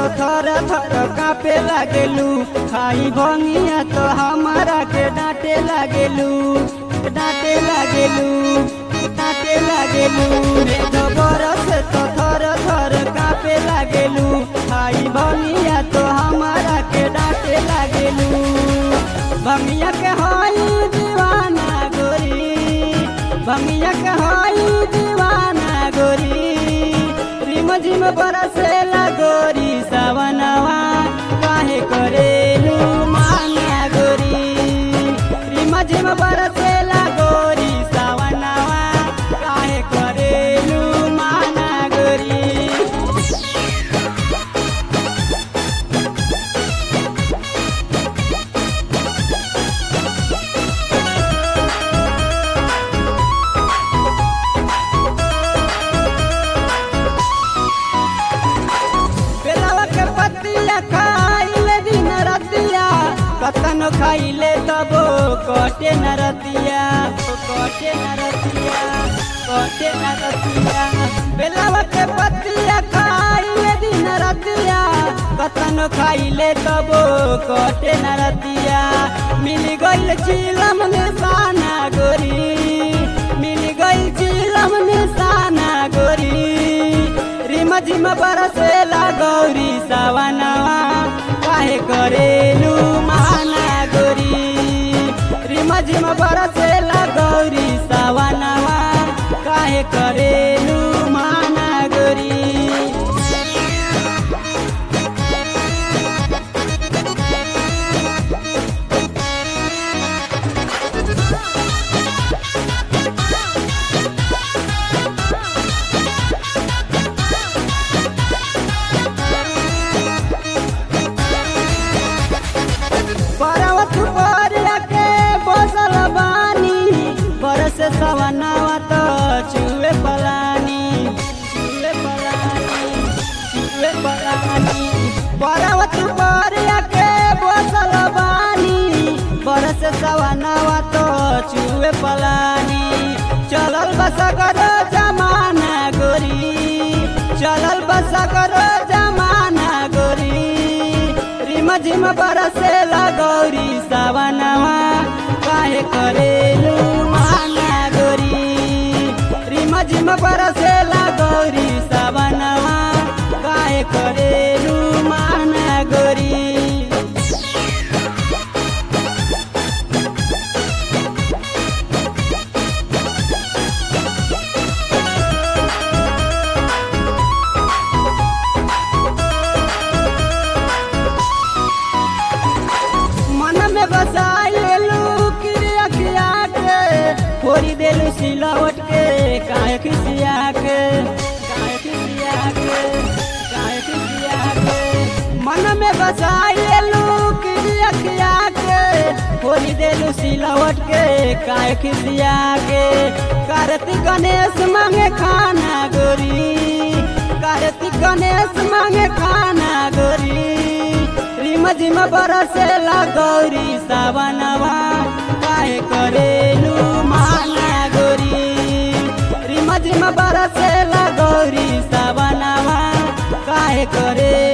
थर थर कापे लागेलू, खाई भंगिया तो हमारा के डांटे लागेलू, डांटे लागेलू, डांटे लागेलू। बरस तो थर थर कापे लागेलू, खाई भंगिया तो हमारा के डांटे लागेलू। भंगिया के हई दीवाना गोरी, भंगिया के हई दीवाना गोरी, रिम झिम बरसेला गोरी सावनवा काहे करेलू माना गोरी, रिम झिम बरसेला गोरी सावनवा काहे करेलू माना गोरी। खाइले दिन रतिया कतन खाइले तबो कटे न रतिया, कटे न रतिया, कटे न रतिया। बेलावा के पतिया खाइले दिन रतिया कतन खाइले तबो कटे न रतिया। मिल गइल चिलम निशाना गोरी, मिल गइल चिलम निशाना गोरी, रिम झिम बरसेला गौरी सावनवा काहे करेलू माना गोरी, रिम झिम बरसेला गौरी सावनवा काहे करेलू माना गोरी। पर्वत पर के बसल बानी, बरस सवनवा तो चुए पलानी, चुए पलानी, चुए पलानी। पर्वत पर के बसल बानी, बरस सवनवा तो चुए पलानी। चलल बसकर जमाना गोरी, चलल बसकर जमाना गोरी, रिम झिम बरसेला गौरी सावनवा काहे करेलू माना गोरी, रिम झिम बरसेला गौरी सावनवा काहे करेलू माना गोरी। बसाइलू क्रिया किया के फोड़ी देलू सिलवट के काहे खिसिया के, काहे खिसिया के, काहे खिसिया के। मन में बसाइलू क्रिया किया के फोड़ी देलू सिलवट के काहे खिसिया के। कार्तिक गणेश मांगे खाना गोरी, कार्तिक गणेश मांगे खाना गोरी, रिम झिम बरसेला गौरी सावनवा काहे करेलू माना गोरी, रिम झिम बरसेला गौरी सावनवा काहे करे